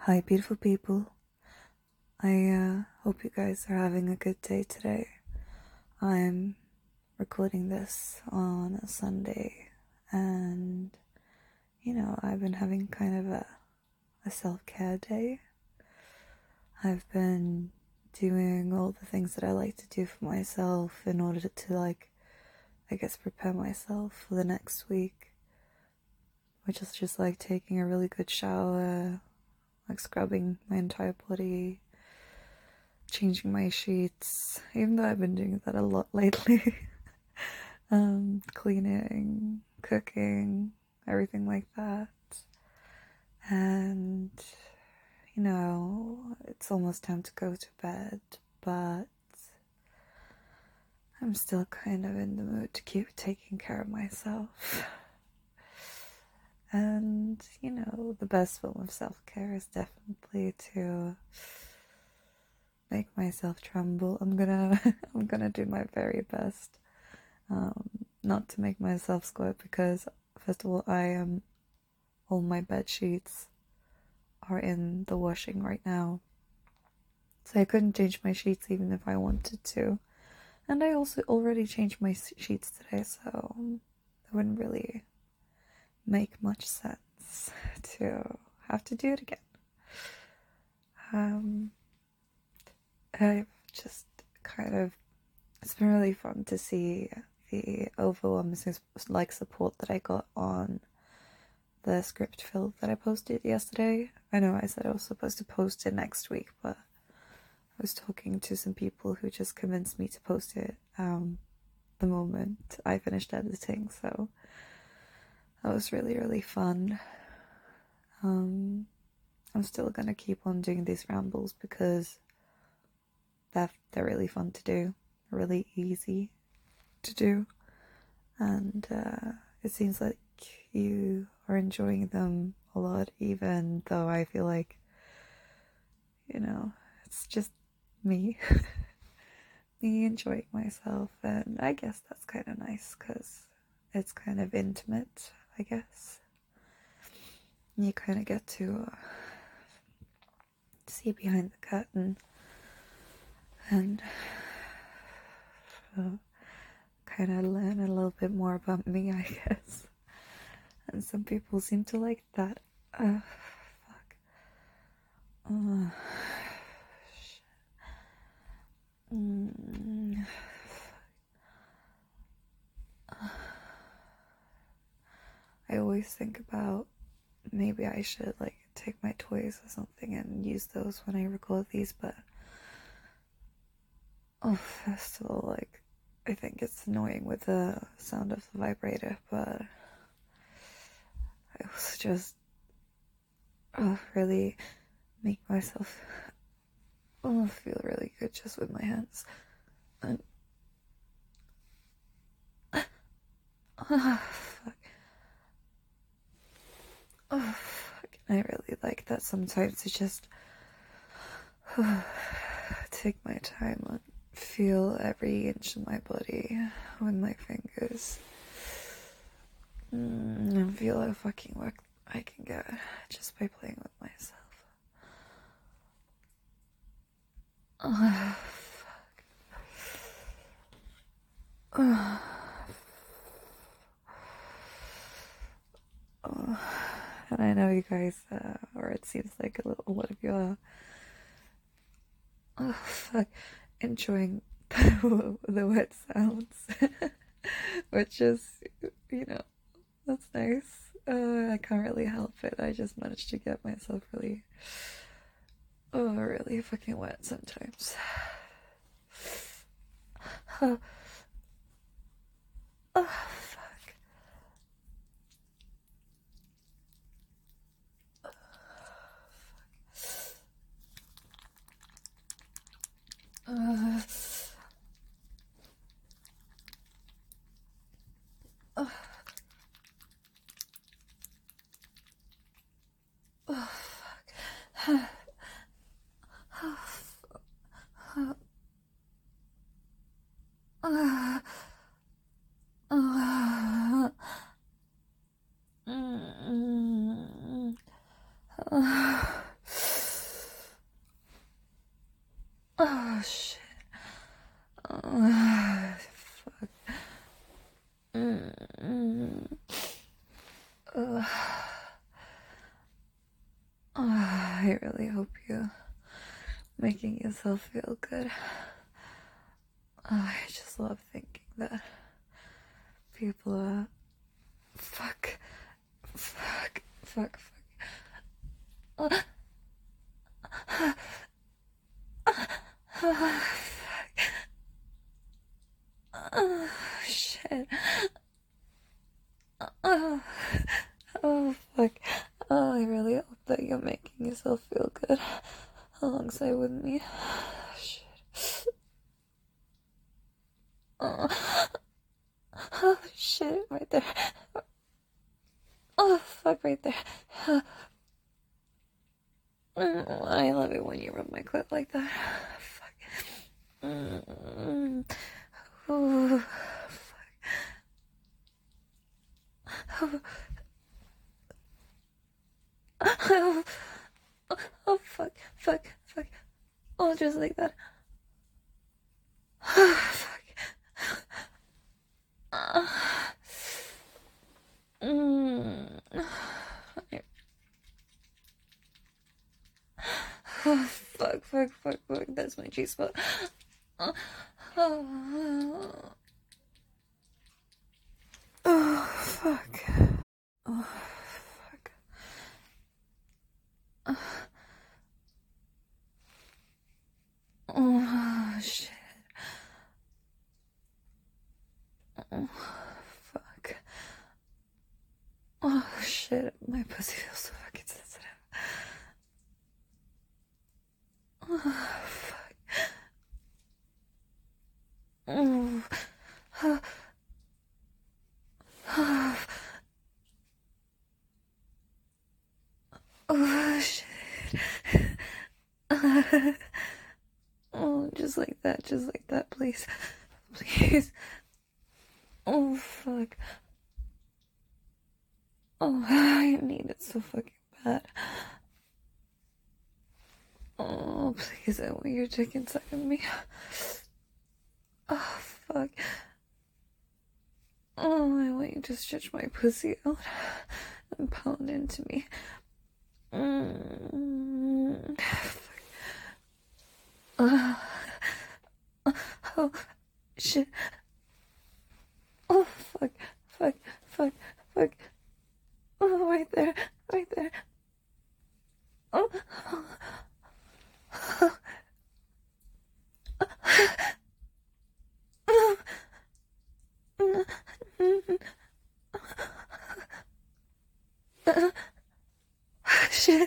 Hi, beautiful people. I hope you guys are having a good day today. I'm recording this on a Sunday, and I've been having kind of a self care day. I've been doing all the things that I like to do for myself in order to, prepare myself for the next week, which is just like taking a really good shower, like scrubbing my entire body, changing my sheets, even though I've been doing that a lot lately. Cleaning, cooking, everything like that. And, it's almost time to go to bed, but I'm still kind of in the mood to keep taking care of myself. And, the best form of self-care is definitely to make myself tremble. I'm gonna do my very best not to make myself squirt, because first of all, all my bed sheets are in the washing right now, so I couldn't change my sheets even if I wanted to. And I also already changed my sheets today, so it wouldn't really make much sense to have to do it again. I've just it's been really fun to see the overwhelming support that I got on the script fill that I posted yesterday. I know I said I was supposed to post it next week, but I was talking to some people who just convinced me to post it the moment I finished editing, so that was really, really fun. I'm still gonna keep on doing these rambles because they're really fun to do, really easy to do, and it seems like you are enjoying them a lot, even though I feel like, it's just me. Me enjoying myself, and I guess that's kind of nice because it's kind of intimate, I guess. You kind of get to see behind the curtain and kind of learn a little bit more about me, I guess. And some people seem to like that. Fuck. I always think about maybe I should take my toys or something and use those when I record these, but first of all, I think it's annoying with the sound of the vibrator, but I also just really make myself feel really good just with my hands. And fuck. Fuck. I really like that sometimes to just take my time and feel every inch of my body with my fingers. And feel how fucking work I can get just by playing with myself. Fuck. And I know you guys, or it seems like a lot of you are, enjoying the wet sounds, which is, that's nice. I can't really help it. I just managed to get myself really fucking wet sometimes. Oh, fuck. shit. Oh, fuck. Ugh. I really hope you're making yourself feel good. I just love thinking that people are fuck. Oh, oh, shit. Oh, oh, fuck. Oh, I really hope that you're making yourself feel good alongside with me. Shit. Oh, shit, right there. Oh, fuck, right there. I love it when you rub my clit like that. Fuck. Oh, fuck. Oh, oh, fuck. Oh, just like that. Oh, fuck. Oh, fuck. That's my G spot. Oh, fuck. Oh, fuck. Oh, shit. Oh, fuck. Oh, shit. My pussy feels so fucking sensitive. Oh, fuck. Oh, oh, oh, shit. Oh, just like that, please. Please. Oh, fuck. Oh, I need it so fucking bad. Oh, please, I want your dick inside of me. Oh, fuck. Oh, I want you to stretch my pussy out and pound into me. Oh, shit. Oh, fuck. Oh, right there. Oh, shit.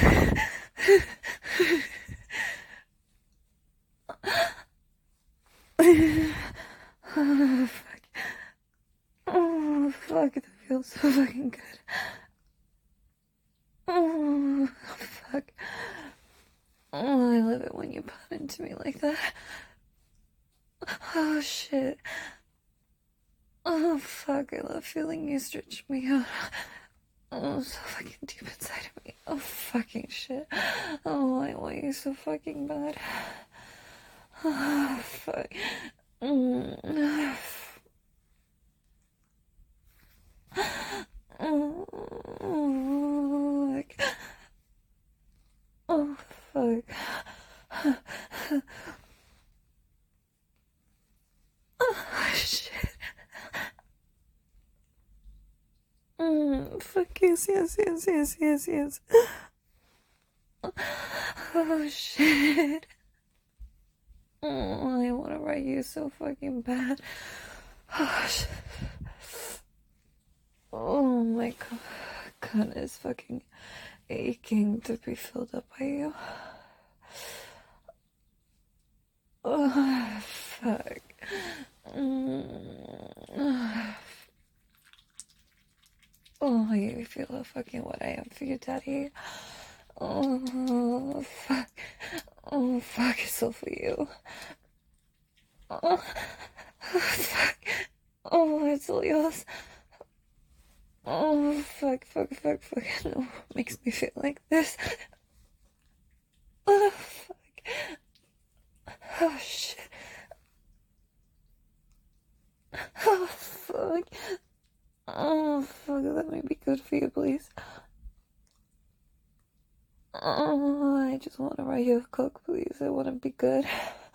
Oh, fuck. Oh, fuck. That feels so fucking good. Oh, fuck. Oh, I love it when you pound into me like that. Oh, shit. Oh, fuck. I love feeling you stretch me out. Oh, so fucking deep inside of me. Oh, fucking shit. Oh, I want you so fucking bad. Oh, fuck. Oh, fuck. Oh, fuck. Oh, shit. Fuck, yes. Oh, shit. Oh, I want to write you so fucking bad. Oh, shit. Oh my god. God is fucking aching to be filled up by you. Oh, fuck. Oh, you feel how fucking what I am for you, daddy. Oh, fuck. Oh, fuck, it's all for you. Oh, fuck. Oh, it's all yours. Oh, fuck. No, makes me feel like this. Oh, fuck. Oh shit. Oh fuck. Oh fuck, let me be good for you, please. Oh, I just want to write you a cook, please. I want to be good.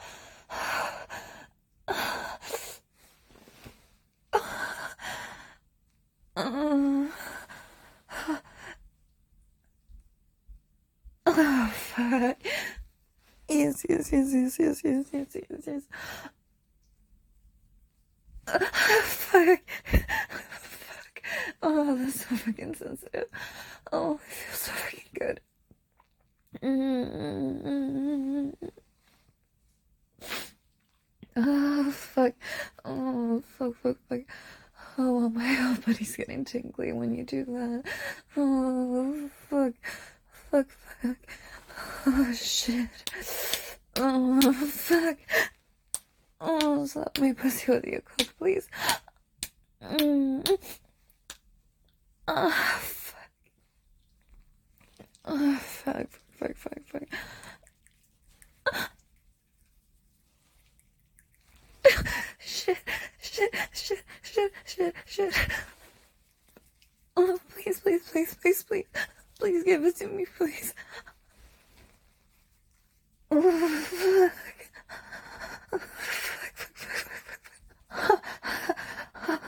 Oh fuck. Yes, yes, yes, yes, yes, yes, yes, yes, yes. Fuck. Fuck. Oh, that's so fucking sensitive. Oh, it feels so fucking good. Oh, fuck. Oh, fuck, fuck, fuck. Oh, my whole body's getting tingly when you do that. Oh, fuck. Fuck, fuck. Oh, shit. Oh, fuck. Oh, slap my pussy with your cock, please. Oh, fuck. Oh, fuck, fuck, fuck, fuck. Shit, shit, shit, shit, shit, shit. Oh, please, please, please, please, please. Please give it to me, please. Oh, fuck. Oh, fuck, fuck, fuck, fuck, fuck.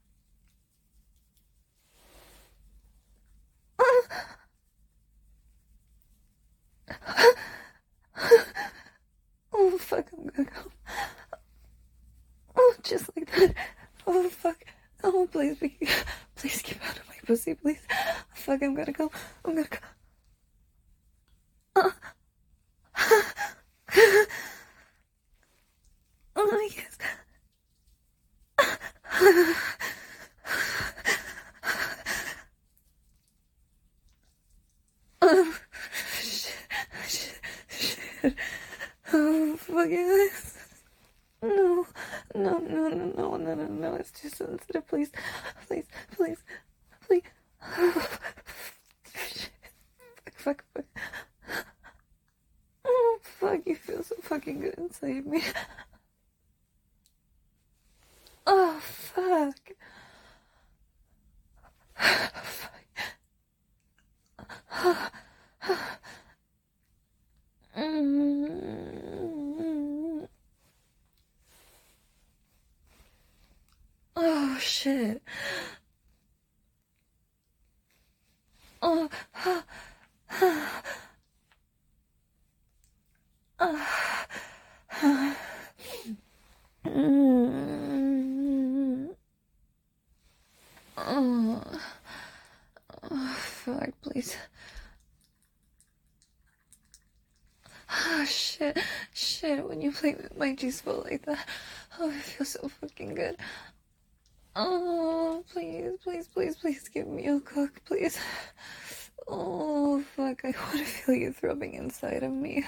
Oh, fuck, I'm gonna go. Oh, just like that. Oh, fuck. Oh, please, please get out of my pussy, please. Fuck, I'm gonna go. I'm gonna go. Oh, yes. Oh, shit, shit, shit. Oh, fuck yes. No, no, no, no, no, no, no, no, it's too sensitive. Please, please, please, please. Oh, shit. Fuck, fuck, fuck. Oh, fuck, you feel so fucking good inside me. Oh, fuck. Fuck. Oh, shit. Oh, oh, oh, fuck, please. Oh, shit, shit, when you play with my G-spot like that, oh, it feels so fucking good. Oh, please, please, please, please give me a cock, please. Oh, fuck, I want to feel you throbbing inside of me.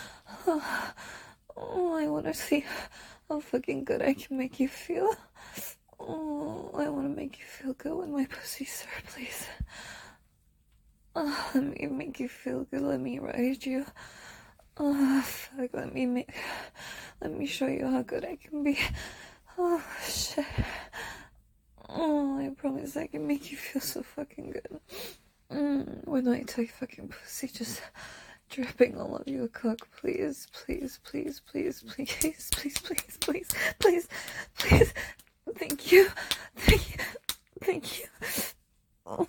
Oh, I want to see how fucking good I can make you feel. Oh, I want to make you feel good with my pussy, sir, please. Oh, let me make you feel good. Let me ride you. Oh, fuck, let me show you how good I can be. Oh, shit. Oh, I promise I can make you feel so fucking good. When I take fucking pussy, just dripping all over your cock, please, please, please, please, please, please, please, please, please, please. Thank you, thank you, thank you. Oh,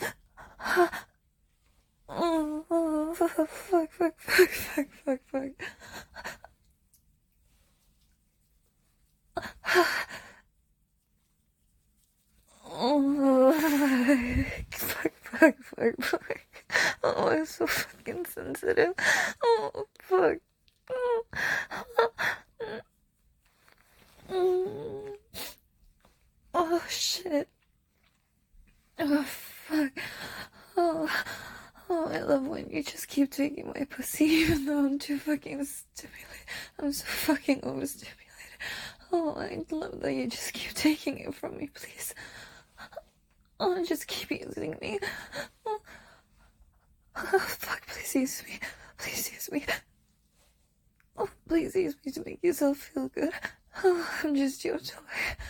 oh, fuck, fuck, fuck, fuck, fuck, fuck. Oh, fuck, fuck, fuck, fuck. Oh, I'm so fucking sensitive. Oh, fuck. Oh, oh shit. Oh, fuck. Oh, oh, I love when you just keep taking my pussy even though I'm too fucking stimulated. I'm so fucking overstimulated. Oh, I love that you just keep taking it from me, please. Oh, just keep using me. Oh, oh fuck, please use me. Please use me. Oh, Please use me to make yourself feel good. Oh, I'm just your toy.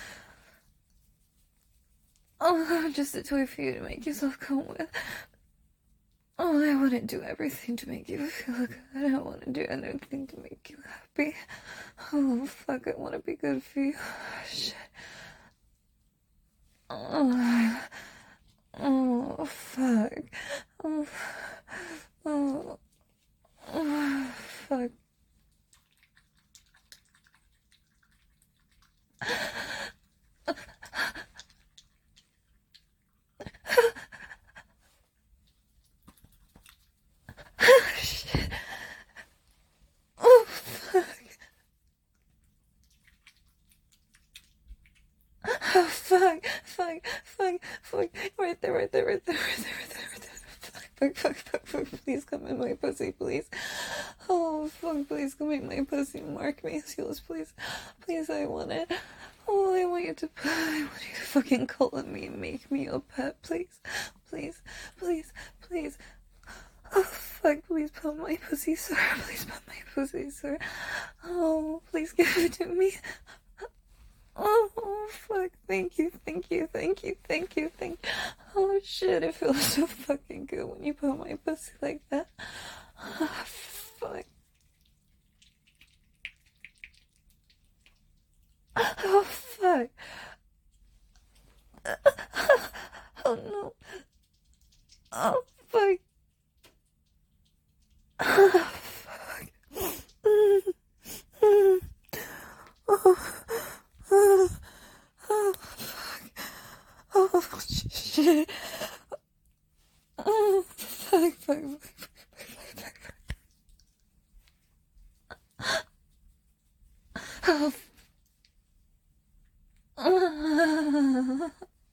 Oh, I'm just a toy for you to make yourself come with. Oh, I want to do everything to make you feel good. I don't want to do anything to make you happy. Oh, fuck, I want to be good for you. Shit. Oh, oh, fuck. Oh, oh, oh, fuck. Shit. Oh, fuck. Oh, fuck, fuck, fuck, fuck. Right there, right there, right there, right there, right there, right there. Fuck, fuck, fuck, fuck, please come in my pussy, please. Oh, fuck, please come in my pussy and mark me as yours, please. Please, I want it. Oh, I want you to fucking call me and make me your pet, please. Please, please, please. Oh, fuck, please pump my pussy, sir. Please pump my pussy, sir. Oh, please give it to me. Oh, fuck, thank you, thank you, thank you, thank you, thank you. Oh, shit, it feels so fucking good when you pump my pussy like that. Oh, fuck. Oh, fuck. Oh, no. Oh, fuck. Oh, fuck. Oh, oh, oh, fuck. Oh, shit. Oh, fuck, fuck, fuck, fuck, fuck. Oh, oh,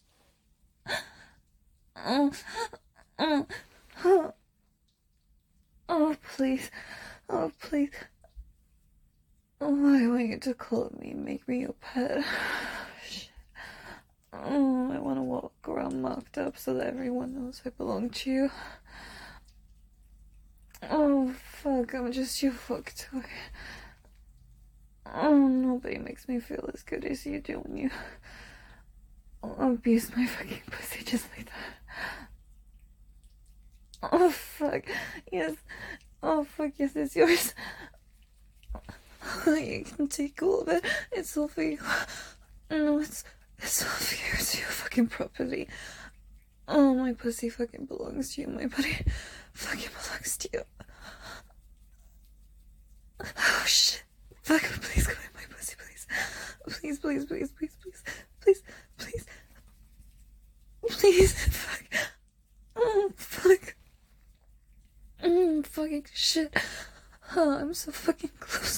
oh, oh, oh, oh, please. Oh, please. Oh, I want you to call me and make me your pet. Shit. Oh, I want to walk around marked up so that everyone knows I belong to you. Oh, fuck, I'm just your fuck toy. Oh, nobody makes me feel as good as you do when you abuse my fucking pussy just like that. Oh, fuck. Yes. Oh, fuck, yes, it's yours. You can take all of it. It's all for you. No, it's all for you. It's your fucking property. Oh, my pussy fucking belongs to you. My body fucking belongs to you. Oh, shit. Fuck, please come in my pussy, please. Please, please, please, please, please. Please, please. Please, fuck. Oh, fuck. Fucking shit. Oh, I'm so fucking close.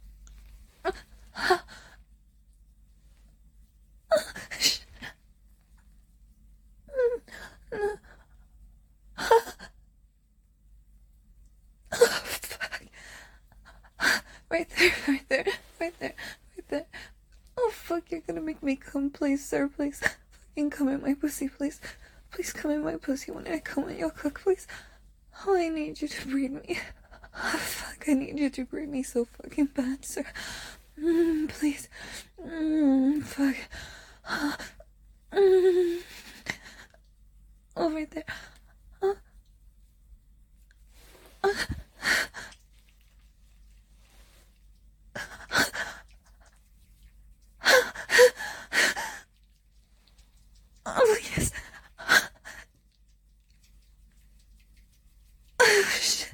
Right there, right there, right there, right there. Oh, fuck, you're gonna make me come, please, sir, please. Fucking come in my pussy, please. Please come in my pussy when I come in your cook, please. Oh, I need you to breed me. Oh, fuck, I need you to breed me so fucking bad, sir. Please. Fuck. Oh, right there. Oh, yes. Oh, shit.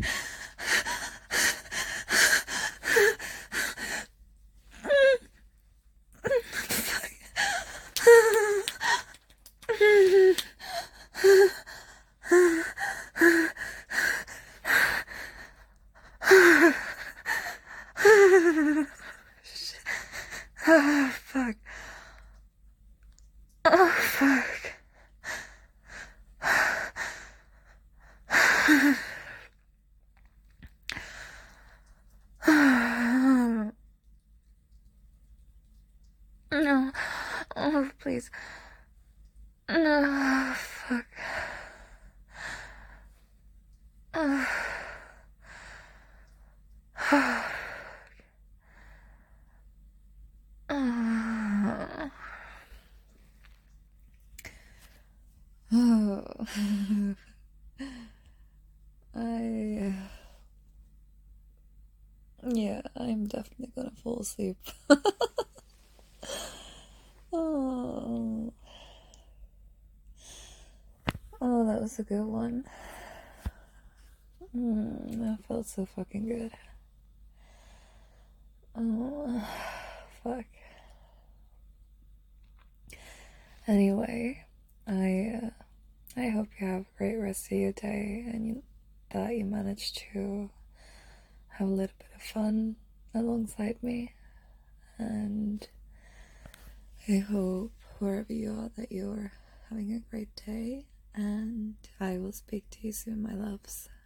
Oh, fuck. Oh, fuck. No. Oh, please. No. Fuck. Oh. Yeah, I'm definitely gonna fall asleep. Oh, oh, that was a good one. That felt so fucking good. Oh, fuck. Anyway, I hope you have a great rest of your day and that you managed to have a little bit of fun alongside me. And I hope wherever you are that you're having a great day. And I will speak to you soon, my loves.